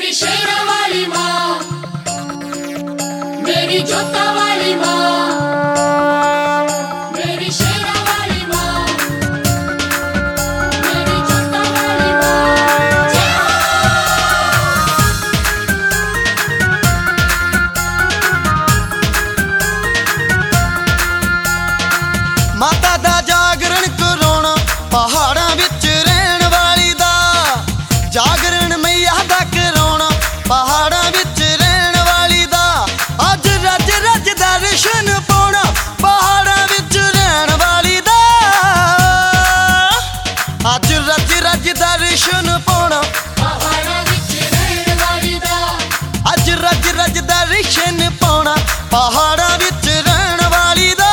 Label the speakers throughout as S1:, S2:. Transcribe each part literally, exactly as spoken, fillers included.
S1: मेरी शेरा वाली माँ, मेरी जोता वाली माँ, मेरी शेरा वाली माँ, मेरी जोता वाली माँ। जय
S2: माता दा जागरण कराउणा पहाड़ां विच रहण वाली दा, जागरण मैया दा कराउणा पहाड़ां विच रहण वाली दा। अज रज रज दर्शन पाउणा पहाड़ां विच रहण वाली दा, अज रज रज दर्शन पाउणा
S1: पहाड़ा विच रहण वाली दा,
S2: अज रज रज दर्शन पाउणा पहाड़ां विच रहण वाली दा।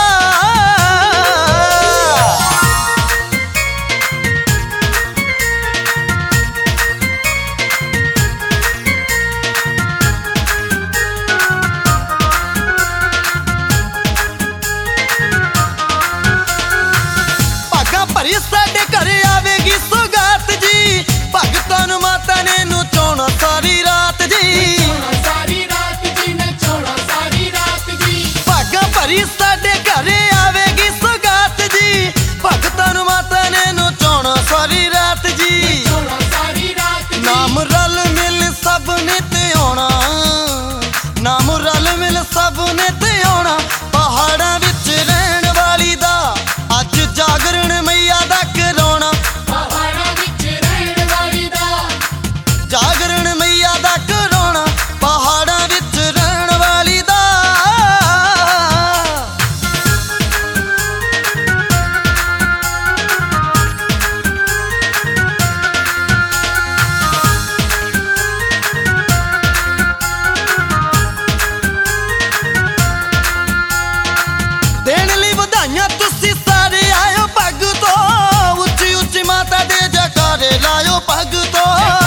S2: भरी साडे घर आवेगी सुगात जी, भगतां नूं माता ने नचाउणा सारी रात जी।
S1: सारी रात जी नचाउणा सारी रात जी।
S2: भागा भरी साडे घर आवेगी सुगात जी, भगतां नूं माता ने नचाउणा सारी रात जी।
S1: सारी रात जी।
S2: नाम रल मिल सब ने ते आउणा, नाम रल मिल सब ने ते आउणा पहाड़ां विच रहण वाली दा। अज जागरण मैया दा कराउणा
S1: पहाड़ा विच रहण वाली दा,
S2: जागरण मैया दा कराउणा पहाड़ां विच रहण वाली दा। देण लई ਵਧਾਈਆਂ ਤੁਸੀਂ ਸਾਰੇ आयो भगतो, उच्ची उच्ची माता दे जयकारे लायो भगतो।